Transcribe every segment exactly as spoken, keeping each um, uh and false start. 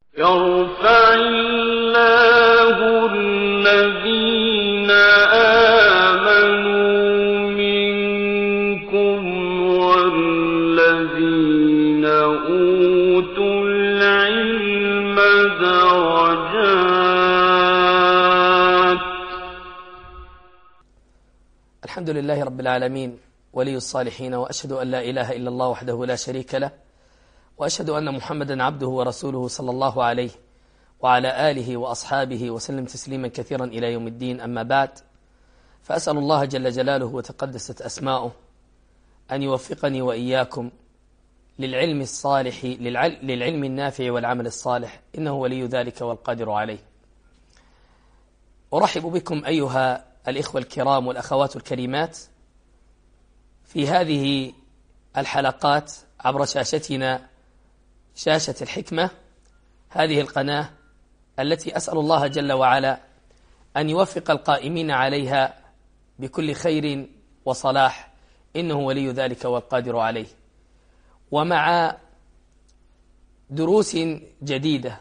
يرفع الله الذين آمنوا منكم والذين أوتوا العلم درجات. الحمد لله رب العالمين ولي الصالحين، وأشهد أن لا إله إلا الله وحده لا شريك له، وأشهد أن محمدا عبده ورسوله صلى الله عليه وعلى آله وأصحابه وسلم تسليما كثيرا إلى يوم الدين. أما بعد، فأسأل الله جل جلاله وتقدست أسماؤه أن يوفقني وإياكم للعلم الصالح للعلم النافع والعمل الصالح، إنه ولي ذلك والقادر عليه. أرحب بكم أيها الإخوة الكرام والأخوات الكريمات في هذه الحلقات عبر شاشتنا، شاشة الحكمة، هذه القناة التي أسأل الله جل وعلا أن يوفق القائمين عليها بكل خير وصلاح، إنه ولي ذلك والقادر عليه. ومع دروس جديدة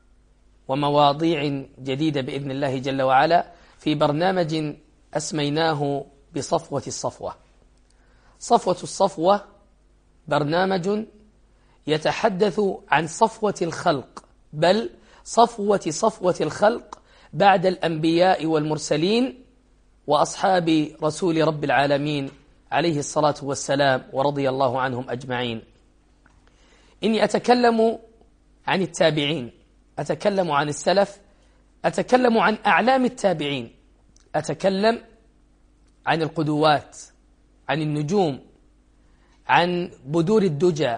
ومواضيع جديدة بإذن الله جل وعلا في برنامج أسميناه بصفوة الصفوة. صفوة الصفوة برنامج يتحدث عن صفوة الخلق، بل صفوة صفوة الخلق بعد الأنبياء والمرسلين وأصحاب رسول رب العالمين عليه الصلاة والسلام ورضي الله عنهم أجمعين. إني أتكلم عن التابعين، أتكلم عن السلف، أتكلم عن أعلام التابعين، أتكلم عن القدوات، عن النجوم، عن بدور الدجى،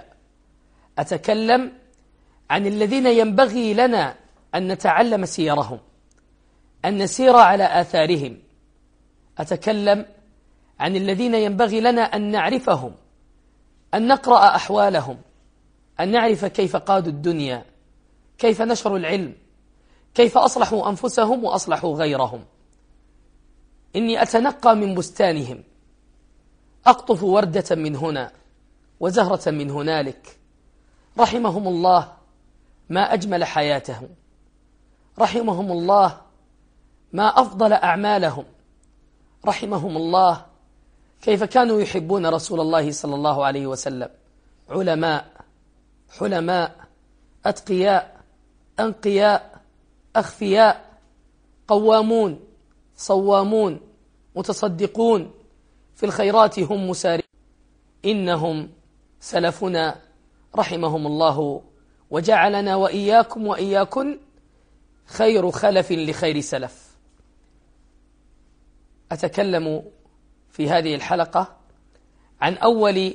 أتكلم عن الذين ينبغي لنا أن نتعلم سيرهم، أن نسير على آثارهم. أتكلم عن الذين ينبغي لنا أن نعرفهم، أن نقرأ أحوالهم، أن نعرف كيف قادوا الدنيا، كيف نشروا العلم، كيف أصلحوا أنفسهم وأصلحوا غيرهم. إني أتنقى من بستانهم، أقطف وردة من هنا وزهرة من هنالك. رحمهم الله ما أجمل حياتهم، رحمهم الله ما أفضل أعمالهم، رحمهم الله كيف كانوا يحبون رسول الله صلى الله عليه وسلم. علماء، حلماء، أتقياء، أنقياء، أخفياء، قوامون، صوامون، متصدقون، في الخيرات هم مسارعون. إنهم سلفنا رحمهم الله، وجعلنا وإياكم وإياكن خير خلف لخير سلف. أتكلم في هذه الحلقة عن أول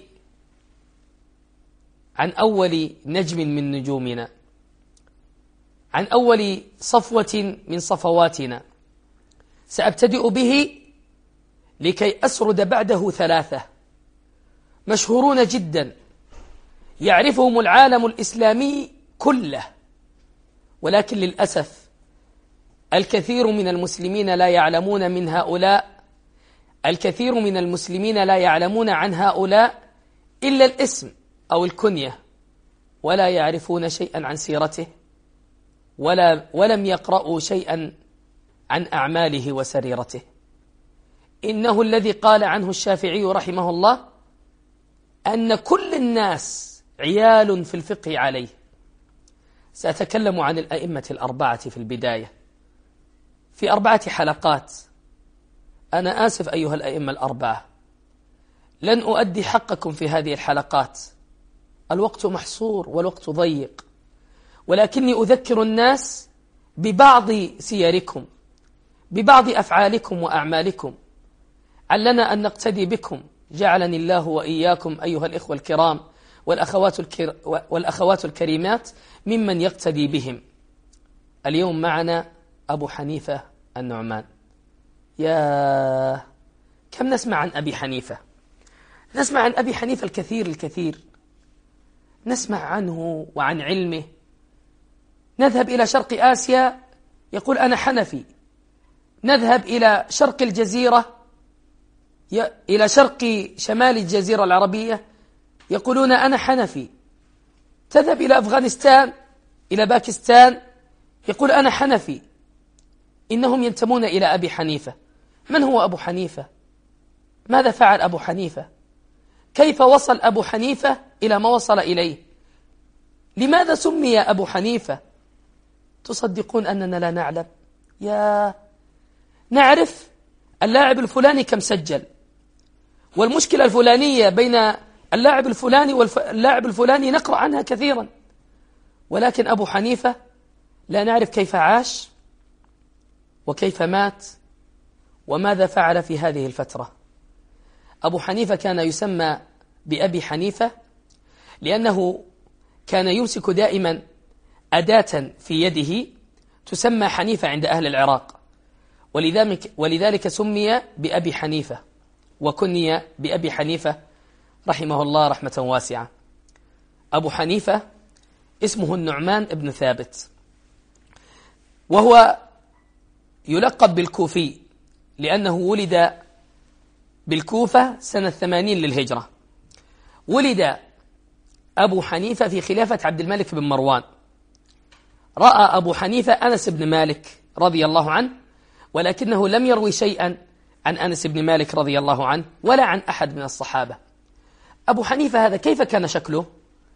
عن أول نجم من نجومنا، عن أول صفوة من صفواتنا. سأبتدئ به لكي أسرد بعده ثلاثة مشهورون جدا يعرفهم العالم الإسلامي كله، ولكن للأسف الكثير من المسلمين لا يعلمون من هؤلاء، الكثير من المسلمين لا يعلمون عن هؤلاء إلا الاسم أو الكنية، ولا يعرفون شيئا عن سيرته، ولا ولم يقرأوا شيئا عن أعماله وسريرته. إنه الذي قال عنه الشافعي رحمه الله أن كل الناس عيال في الفقه عليه. سأتكلم عن الأئمة الأربعة في البداية في أربعة حلقات. أنا آسف أيها الأئمة الأربعة، لن أؤدي حقكم في هذه الحلقات، الوقت محصور والوقت ضيق، ولكني أذكر الناس ببعض سيركم، ببعض أفعالكم وأعمالكم، علنا أن نقتدي بكم. جعلني الله وإياكم أيها الإخوة الكرام والأخوات, الكر... والأخوات الكريمات ممن يقتدي بهم. اليوم معنا أبو حنيفة النعمان. يا كم نسمع عن أبي حنيفة، نسمع عن أبي حنيفة الكثير الكثير، نسمع عنه وعن علمه. نذهب إلى شرق آسيا يقول أنا حنفي، نذهب إلى شرق الجزيرة، إلى شرق شمال الجزيرة العربية يقولون أنا حنفي. تذهب إلى أفغانستان إلى باكستان يقول أنا حنفي، إنهم ينتمون إلى أبي حنيفة. من هو أبو حنيفة؟ ماذا فعل أبو حنيفة؟ كيف وصل أبو حنيفة إلى ما وصل إليه؟ لماذا سمي أبو حنيفة؟ تصدقون أننا لا نعلم؟ يا نعرف اللاعب الفلاني كم سجل، والمشكلة الفلانية بين اللاعب الفلاني واللاعب الفلاني نقرأ عنها كثيرا، ولكن أبو حنيفة لا نعرف كيف عاش وكيف مات وماذا فعل في هذه الفترة. أبو حنيفة كان يسمى بأبي حنيفة لأنه كان يمسك دائما أداة في يده تسمى حنيفة عند أهل العراق، ولذلك, ولذلك سمي بأبي حنيفة وكني بأبي حنيفة رحمه الله رحمة واسعة. أبو حنيفة اسمه النعمان بن ثابت، وهو يلقب بالكوفي لأنه ولد بالكوفة سنة ثمانين للهجرة. ولد أبو حنيفة في خلافة عبد الملك بن مروان. رأى أبو حنيفة أنس بن مالك رضي الله عنه، ولكنه لم يروي شيئا عن أنس بن مالك رضي الله عنه ولا عن أحد من الصحابة. أبو حنيفة هذا كيف كان شكله؟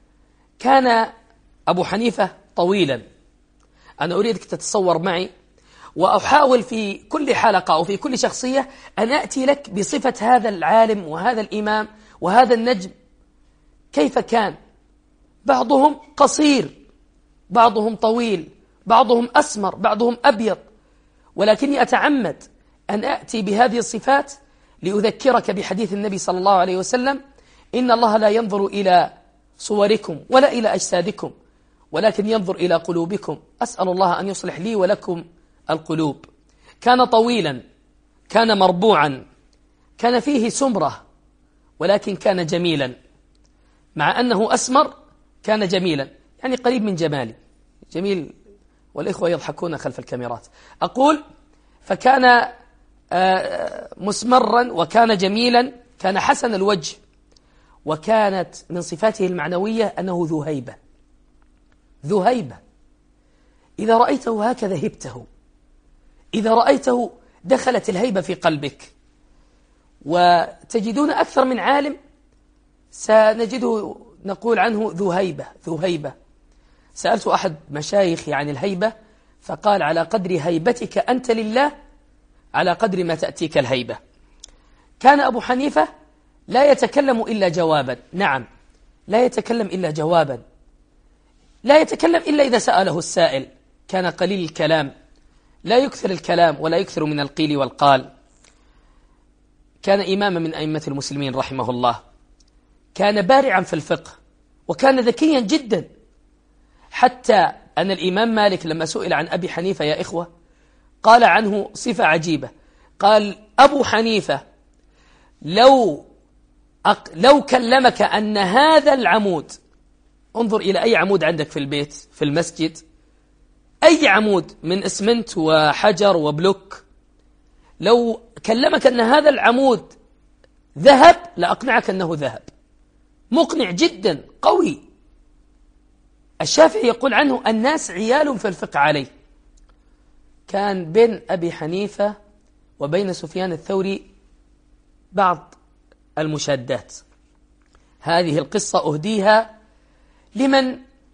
كان أبو حنيفة طويلا. أنا أريدك تتصور معي، وأحاول في كل حلقة أو في كل شخصية أن أتي لك بصفة هذا العالم وهذا الإمام وهذا النجم كيف كان. بعضهم قصير، بعضهم طويل، بعضهم أسمر، بعضهم أبيض، ولكني أتعمد أن أتي بهذه الصفات لأذكرك بحديث النبي صلى الله عليه وسلم: إن الله لا ينظر إلى صوركم ولا إلى أجسادكم ولكن ينظر إلى قلوبكم. أسأل الله أن يصلح لي ولكم القلوب. كان طويلا، كان مربوعا، كان فيه سمرة، ولكن كان جميلا. مع أنه أسمر كان جميلا، يعني قريب من جمالي. جميل، والإخوة يضحكون خلف الكاميرات. أقول فكان مسمرا وكان جميلا، كان حسن الوجه، وكانت من صفاته المعنوية أنه ذو هيبة. ذو هيبة، إذا رأيته هكذا هبته، إذا رأيته دخلت الهيبة في قلبك. وتجدون أكثر من عالم سنجده نقول عنه ذو هيبة ذو هيبة. سألت أحد مشايخي عن الهيبة فقال: على قدر هيبتك أنت لله على قدر ما تأتيك الهيبة. كان أبو حنيفة لا يتكلم إلا جوابا. نعم، لا يتكلم إلا جوابا، لا يتكلم إلا إذا سأله السائل. كان قليل الكلام، لا يكثر الكلام ولا يكثر من القيل والقال. كان إماما من أئمة المسلمين رحمه الله. كان بارعا في الفقه وكان ذكيا جدا، حتى أن الإمام مالك لما سئل عن أبي حنيفة يا إخوة قال عنه صفة عجيبة. قال: أبو حنيفة لو أق... لو كلمك أن هذا العمود، انظر إلى أي عمود عندك في البيت في المسجد، أي عمود من إسمنت وحجر وبلوك، لو كلمك أن هذا العمود ذهب لأقنعك أنه ذهب. مقنع جدا، قوي. الشافعي يقول عنه: الناس عيال في الفقه عليه. كان بين أبي حنيفة وبين سفيان الثوري بعض المشادات. هذه القصة أهديها لمن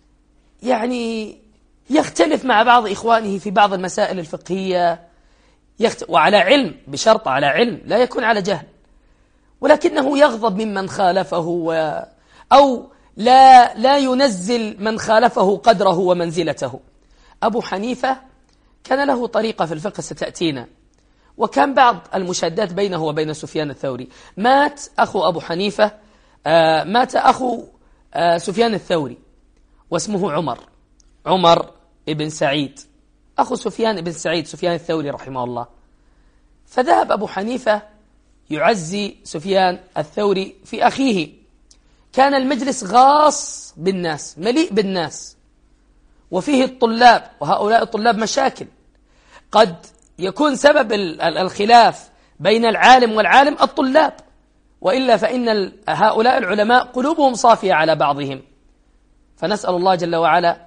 يعني يختلف مع بعض إخوانه في بعض المسائل الفقهية، يخت... وعلى علم، بشرط على علم، لا يكون على جهل، ولكنه يغضب ممن خالفه و... أو لا لا ينزل من خالفه قدره ومنزلته. أبو حنيفة كان له طريقة في الفقه ستأتينا، وكان بعض المشادات بينه وبين سفيان الثوري. مات أخو أبو حنيفة، آه مات أخو آه سفيان الثوري واسمه عمر عمر ابن سعيد، أخو سفيان ابن سعيد سفيان الثوري رحمه الله. فذهب أبو حنيفة يعزي سفيان الثوري في أخيه. كان المجلس غاص بالناس، مليء بالناس، وفيه الطلاب، وهؤلاء الطلاب مشاكل. قد يكون سبب الخلاف بين العالم والعالم الطلاب، وإلا فإن هؤلاء العلماء قلوبهم صافية على بعضهم. فنسأل الله جل وعلا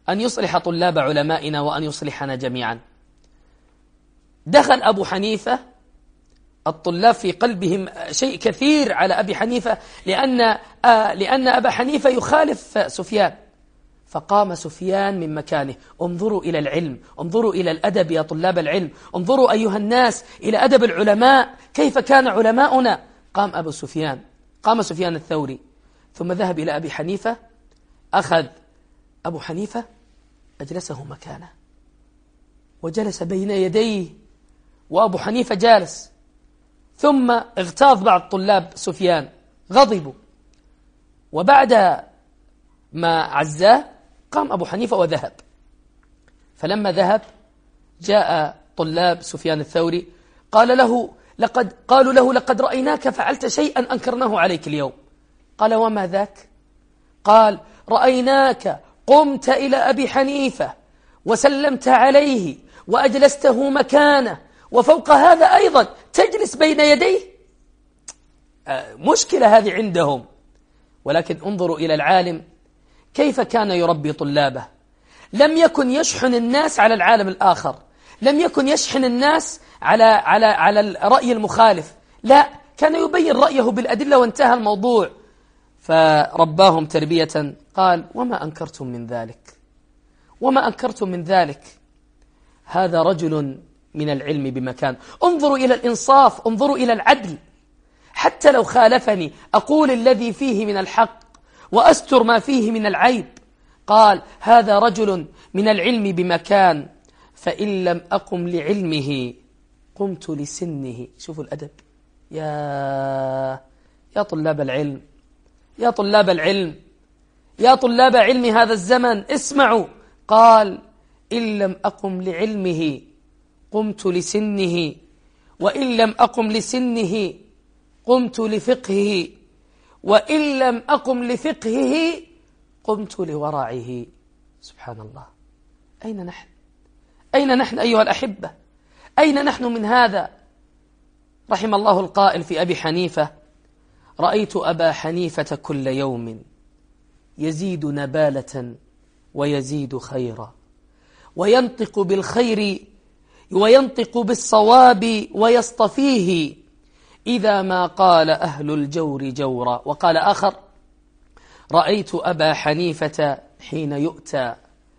أن يصلح طلاب علمائنا وأن يصلحنا جميعا. دخل أبو حنيفة، الطلاب في قلبهم شيء كثير على أبي حنيفة لأن, آه لأن أبا حنيفة يخالف سفيان، فقام سفيان من مكانه. انظروا إلى العلم، انظروا إلى الأدب يا طلاب العلم، انظروا أيها الناس إلى أدب العلماء، كيف كان علماؤنا. قام أبو سفيان، قام سفيان الثوري، ثم ذهب إلى أبي حنيفة، أخذ أبو حنيفة أجلسه مكانه وجلس بين يديه، وأبو حنيفة جالس. ثم اغتاظ بعض طلاب سفيان، غضبوا، وبعد ما عزاه قام أبو حنيفة وذهب. فلما ذهب جاء طلاب سفيان الثوري، قال له لقد قالوا له لقد رأيناك فعلت شيئا أنكرناه عليك اليوم. قال وما ذاك؟ قال رأيناك قمت إلى أبي حنيفة وسلمت عليه وأجلسته مكانه، وفوق هذا أيضا تجلس بين يديه. مشكلة هذه عندهم. ولكن انظروا إلى العالم كيف كان يربي طلابه. لم يكن يشحن الناس على العالم الآخر، لم يكن يشحن الناس على على على الرأي المخالف، لا، كان يبين رأيه بالأدلة وانتهى الموضوع. فرباهم تربية. قال وما أنكرتم من ذلك، وما أنكرتم من ذلك. هذا رجل من العلم بمكان. انظروا إلى الإنصاف، انظروا إلى العدل. حتى لو خالفني أقول الذي فيه من الحق وأستر ما فيه من العيب. قال هذا رجل من العلم بمكان، فإن لم أقم لعلمه قمت لسنه. شوفوا الأدب يا يا طلاب العلم، يا طلاب العلم، يا طلاب علم هذا الزمن، اسمعوا. قال إن لم أقم لعلمه قمت لسنه، وإن لم أقم لسنه قمت لفقهه، وإن لم أقم لفقهه قمت لورعه. سبحان الله. أين نحن؟ أين نحن أيها الأحبة؟ أين نحن من هذا؟ رحم الله القائل في أبي حنيفة: رأيت أبا حنيفة كل يوم يزيد نبالة ويزيد خيرا، وينطق بالخير وينطق بالصواب ويصطفيه إذا ما قال أهل الجور جورا. وقال آخر: رأيت أبا حنيفة حين يؤتى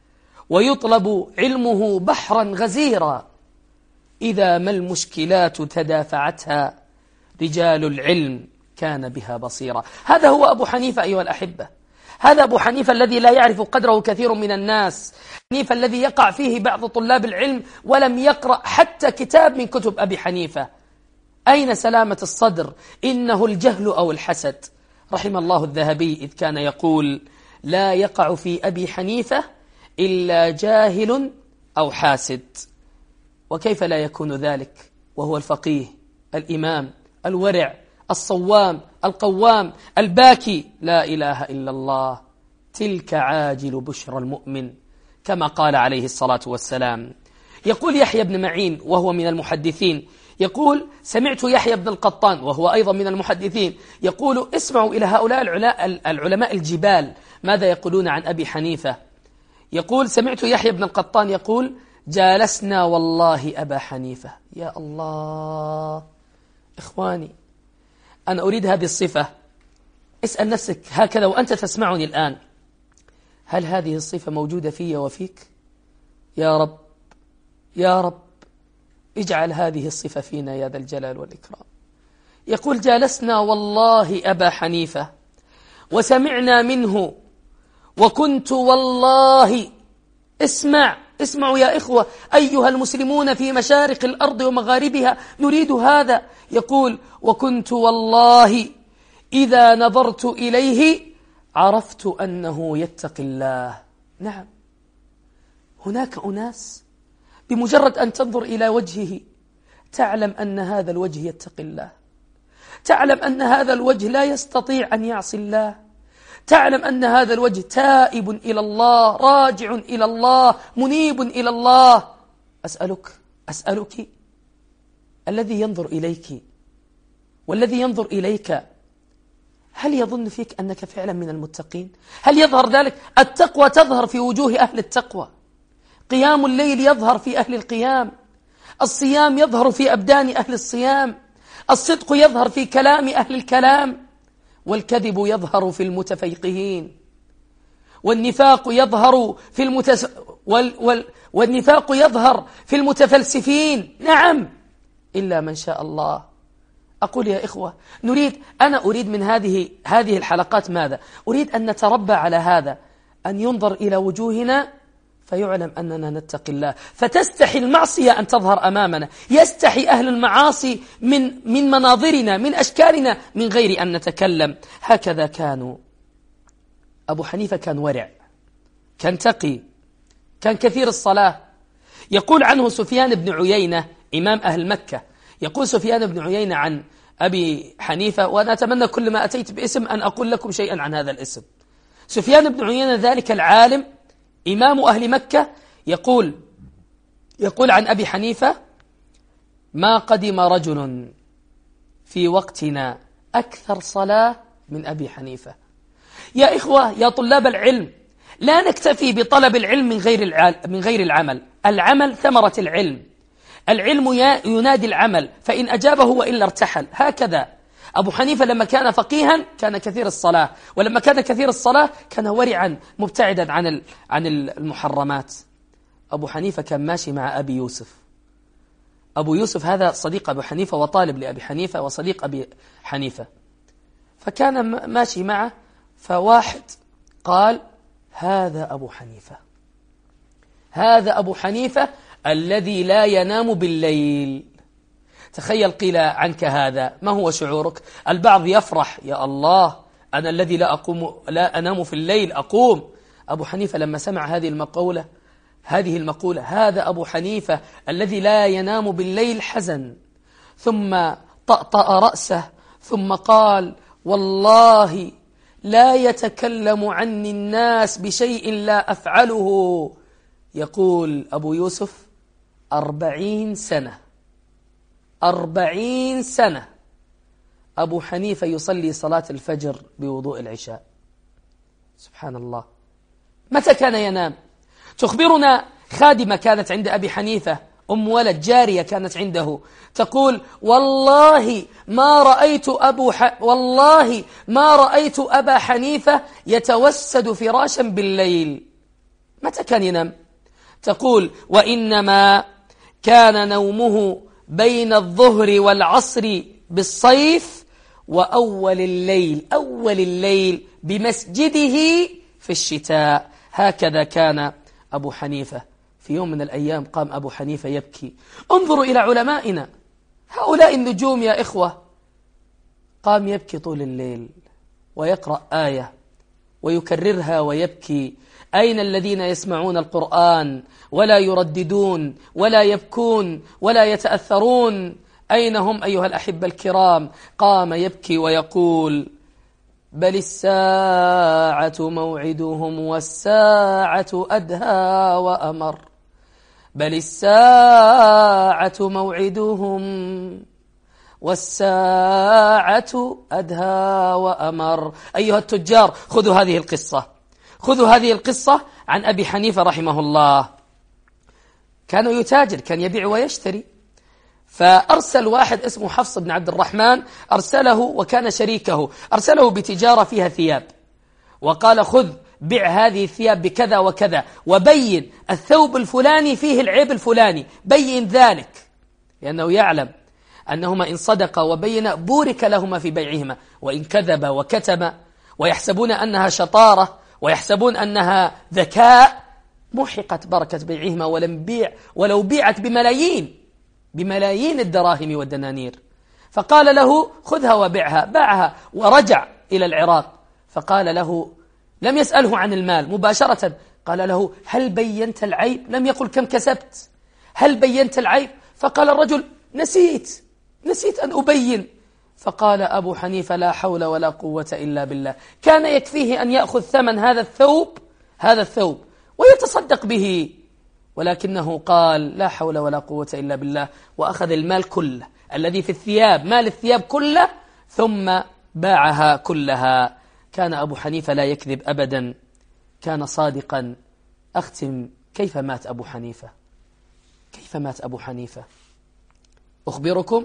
ويطلب علمه بحرا غزيرا، إذا ما المشكلات تدافعتها رجال العلم كان بها بصيرا. هذا هو أبو حنيفة أيها الأحبة، هذا أبو حنيفة الذي لا يعرف قدره كثير من الناس، حنيفة الذي يقع فيه بعض طلاب العلم ولم يقرأ حتى كتاب من كتب أبي حنيفة. أين سلامة الصدر؟ إنه الجهل أو الحسد. رحم الله الذهبي إذ كان يقول: لا يقع في أبي حنيفة إلا جاهل أو حاسد. وكيف لا يكون ذلك وهو الفقيه الإمام الورع الصوام القوام الباكي؟ لا إله إلا الله. تلك عاجل بشرى المؤمن، كما قال عليه الصلاة والسلام. يقول يحيى بن معين وهو من المحدثين، يقول: سمعت يحيى بن القطان وهو أيضا من المحدثين يقول: اسمعوا إلى هؤلاء العلماء الجبال ماذا يقولون عن أبي حنيفة. يقول: سمعت يحيى بن القطان يقول: جالسنا والله أبا حنيفة. يا الله إخواني، أنا أريد هذه الصفة. اسأل نفسك هكذا وأنت تسمعني الآن: هل هذه الصفة موجودة في وفيك؟ يا رب يا رب اجعل هذه الصفة فينا يا ذا الجلال والإكرام. يقول: جالسنا والله أبا حنيفة وسمعنا منه، وكنت والله، اسمع اسمعوا يا إخوة أيها المسلمون في مشارق الأرض ومغاربها، نريد هذا. يقول: وكنت والله إذا نظرت إليه عرفت أنه يتقي الله. نعم، هناك أناس بمجرد أن تنظر إلى وجهه تعلم أن هذا الوجه يتقي الله، تعلم أن هذا الوجه لا يستطيع أن يعصي الله، تعلم أن هذا الوجه تائب إلى الله، راجع إلى الله، منيب إلى الله. أسألك أسألك الذي ينظر إليك والذي ينظر إليك، هل يظن فيك أنك فعلا من المتقين؟ هل يظهر ذلك؟ التقوى تظهر في وجوه أهل التقوى، قيام الليل يظهر في أهل القيام، الصيام يظهر في أبدان أهل الصيام، الصدق يظهر في كلام أهل الكلام، والكذب يظهر في المتفيقهين، والنفاق يظهر في المتس... وال... وال... والنفاق يظهر في المتفلسفين. نعم، إلا من شاء الله. أقول يا إخوة، نريد أنا أريد من هذه هذه الحلقات ماذا؟ أريد أن نتربى على هذا، أن ينظر إلى وجوهنا فيعلم أننا نتقي الله، فتستحي المعصية أن تظهر أمامنا، يستحي أهل المعاصي من من مناظرنا، من أشكالنا، من غير أن نتكلم. هكذا كانوا. أبو حنيفة كان ورع، كان تقي، كان كثير الصلاة. يقول عنه سفيان بن عيينة إمام أهل مكة، يقول سفيان بن عيينة عن أبي حنيفة، وأنا أتمنى كل ما أتيت باسم أن أقول لكم شيئا عن هذا الاسم. سفيان بن عيينة ذلك العالم إمام أهل مكة يقول يقول عن أبي حنيفة: ما قدم رجل في وقتنا أكثر صلاة من أبي حنيفة. يا إخوة، يا طلاب العلم، لا نكتفي بطلب العلم من غير من غير العمل. العمل ثمرة العلم، العلم ينادي العمل، فإن أجابه وإلا ارتحل. هكذا أبو حنيفة لما كان فقيها كان كثير الصلاة، ولما كان كثير الصلاة كان ورعا مبتعدا عن عن المحرمات. أبو حنيفة كان ماشي مع أبي يوسف. أبو يوسف هذا صديق أبو حنيفة وطالب لأبي حنيفة وصديق أبي حنيفة، فكان ماشي معه، فواحد قال: هذا أبو حنيفة، هذا أبو حنيفة الذي لا ينام بالليل. تخيل قيل عنك هذا، ما هو شعورك؟ البعض يفرح: يا الله، أنا الذي لا أقوم لا أنام في الليل أقوم. أبو حنيفة لما سمع هذه المقولة هذه المقولة هذا أبو حنيفة الذي لا ينام بالليل، حزن، ثم طأطأ رأسه، ثم قال: والله لا يتكلم عني الناس بشيء لا أفعله. يقول أبو يوسف: أربعين سنة أربعين سنة أبو حنيفة يصلي صلاة الفجر بوضوء العشاء. سبحان الله. متى كان ينام؟ تخبرنا خادمة كانت عند أبي حنيفة، أم ولد جارية كانت عنده، تقول: والله ما رأيت أبو ح... والله ما رأيت أبا حنيفة يتوسد فراشا بالليل. متى كان ينام؟ تقول: وإنما كان نومه بين الظهر والعصر بالصيف، وأول الليل أول الليل بمسجده في الشتاء. هكذا كان أبو حنيفة. في يوم من الأيام قام أبو حنيفة يبكي. انظروا إلى علمائنا، هؤلاء النجوم يا إخوة. قام يبكي طول الليل ويقرأ آية ويكررها ويبكي: أين الذين يسمعون القرآن ولا يرددون ولا يبكون ولا يتأثرون؟ أين هم أيها الأحبة الكرام؟ قام يبكي ويقول: بل الساعة موعدهم والساعة أدهى وأمر، بل الساعة موعدهم والساعة أدهى وأمر. أيها التجار، خذوا هذه القصة خذوا هذه القصة عن أبي حنيفة رحمه الله. كان يتاجر، كان يبيع ويشتري، فأرسل واحد اسمه حفص بن عبد الرحمن، أرسله وكان شريكه، أرسله بتجارة فيها ثياب، وقال: خذ بيع هذه الثياب بكذا وكذا، وبين الثوب الفلاني فيه العيب الفلاني، بين ذلك، لأنه يعلم أنهما إن صدقا وبين بورك لهما في بيعهما، وإن كذب وكتم ويحسبون أنها شطارة ويحسبون أنها ذكاء، محقت بركة بيعهما، ولم بيع ولو بيعت بملايين بملايين الدراهم والدنانير. فقال له: خذها وبيعها. باعها ورجع إلى العراق، فقال له، لم يسأله عن المال مباشرة، قال له: هل بينت العيب؟ لم يقل كم كسبت، هل بينت العيب؟ فقال الرجل: نسيت نسيت أن أبين. فقال أبو حنيفة: لا حول ولا قوة إلا بالله. كان يكفيه أن يأخذ ثمن هذا الثوب هذا الثوب ويتصدق به، ولكنه قال: لا حول ولا قوة إلا بالله، وأخذ المال كله الذي في الثياب، مال الثياب كله، ثم باعها كلها. كان أبو حنيفة لا يكذب أبدا، كان صادقا. أختم كيف مات أبو حنيفة؟ كيف مات أبو حنيفة؟ أخبركم،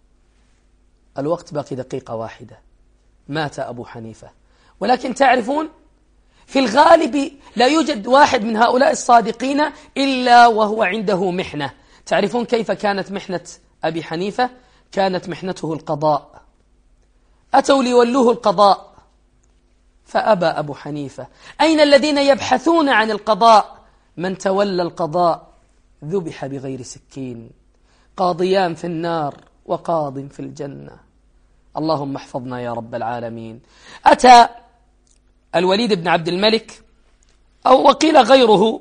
الوقت باقي دقيقة واحدة. مات أبو حنيفة، ولكن تعرفون في الغالب لا يوجد واحد من هؤلاء الصادقين إلا وهو عنده محنة. تعرفون كيف كانت محنة أبي حنيفة؟ كانت محنته القضاء. أتوا ليولوه القضاء فأبى أبو حنيفة. أين الذين يبحثون عن القضاء؟ من تولى القضاء ذبح بغير سكين. قاضيان في النار وقاض في الجنة. اللهم احفظنا يا رب العالمين. أتى الوليد بن عبد الملك، أو وقيل غيره،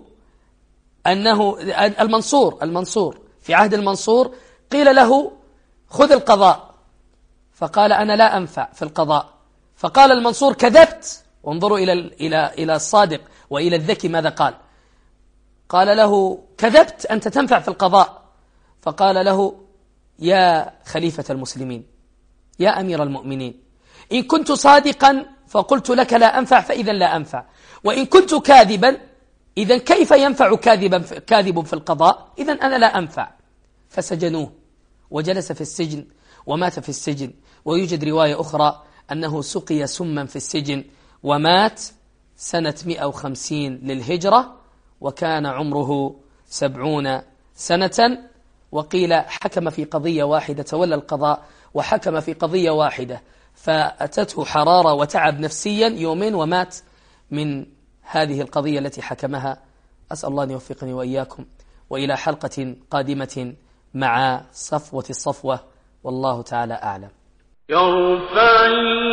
أنه المنصور المنصور في عهد المنصور، قيل له خذ القضاء، فقال أنا لا أنفع في القضاء. فقال المنصور كذبت. وانظروا إلى إلى إلى الصادق وإلى الذكي ماذا قال. قال له كذبت، أنت تنفع في القضاء. فقال له يا خليفة المسلمين، يا أمير المؤمنين، إن كنت صادقا فقلت لك لا أنفع فإذا لا أنفع، وإن كنت كاذبا إذا كيف ينفع كاذبا كاذب في القضاء؟ إذا أنا لا أنفع. فسجنوه وجلس في السجن ومات في السجن. ويوجد رواية أخرى أنه سقي سما في السجن ومات سنة مئة وخمسين للهجرة، وكان عمره سبعون سنة. وقيل حكم في قضية واحدة، تولى القضاء وحكم في قضية واحدة، فأتته حرارة وتعب نفسيا يومين ومات من هذه القضية التي حكمها. أسأل الله أن يوفقني وإياكم، وإلى حلقة قادمة مع صفوة الصفوة، والله تعالى أعلم. يرفع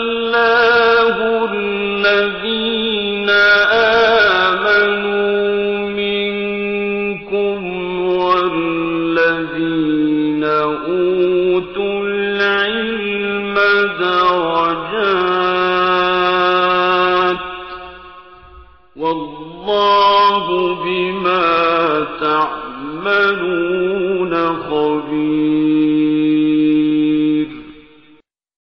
الله الذين آمنوا منكم والذين أوتوا العلم درجات، والله بما تعملون